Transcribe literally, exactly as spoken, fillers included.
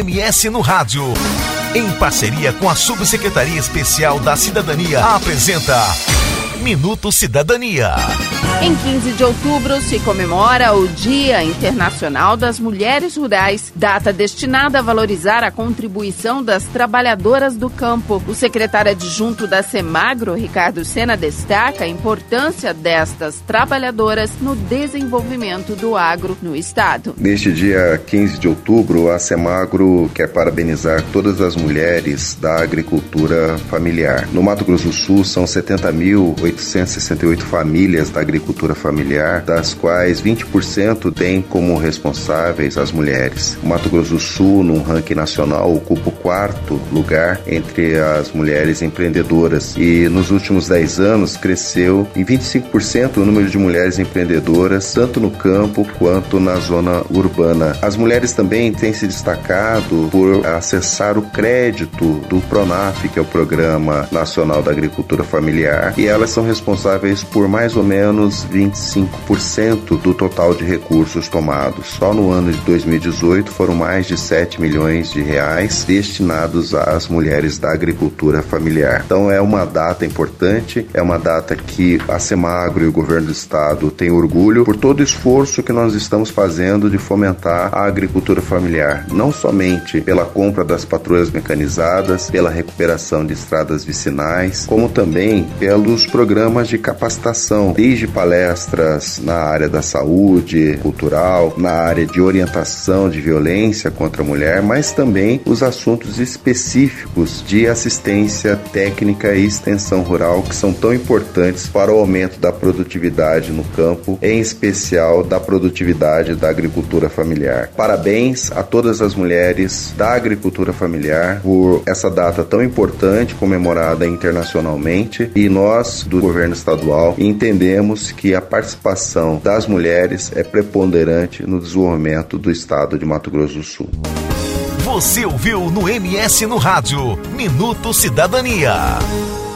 M S no Rádio, em parceria com a Subsecretaria Especial da Cidadania, apresenta Minuto Cidadania. Em quinze de outubro se comemora o Dia Internacional das Mulheres Rurais, data destinada a valorizar a contribuição das trabalhadoras do campo. O secretário adjunto da Semagro, Ricardo Sena, destaca a importância destas trabalhadoras no desenvolvimento do agro no estado. Neste dia quinze de outubro, a Semagro quer parabenizar todas as mulheres da agricultura familiar. No Mato Grosso do Sul, são setenta mil oitocentas e sessenta e oito famílias da agricultura familiar, das quais vinte por cento têm como responsáveis as mulheres. O Mato Grosso do Sul, num ranking nacional, ocupa o quarto lugar entre as mulheres empreendedoras e nos últimos dez anos cresceu em vinte e cinco por cento o número de mulheres empreendedoras, tanto no campo quanto na zona urbana. As mulheres também têm se destacado por acessar o crédito do PRONAF, que é o Programa Nacional da Agricultura Familiar, e elas são responsáveis por mais ou menos vinte e cinco por cento do total de recursos tomados. Só no ano de dois mil e dezoito foram mais de sete milhões de reais destinados às mulheres da agricultura familiar. Então é uma data importante, é uma data que a Semagro e o governo do estado têm orgulho por todo o esforço que nós estamos fazendo de fomentar a agricultura familiar, não somente pela compra das patrulhas mecanizadas, pela recuperação de estradas vicinais, como também pelos programas de capacitação, desde palestras na área da saúde, cultural, na área de orientação de violência contra a mulher, mas também os assuntos específicos de assistência técnica e extensão rural, que são tão importantes para o aumento da produtividade no campo, em especial da produtividade da agricultura familiar. Parabéns a todas as mulheres da agricultura familiar por essa data tão importante, comemorada internacionalmente, e nós, do governo estadual, entendemos que a participação das mulheres é preponderante no desenvolvimento do estado de Mato Grosso do Sul. Você ouviu no M S no Rádio, Minuto Cidadania.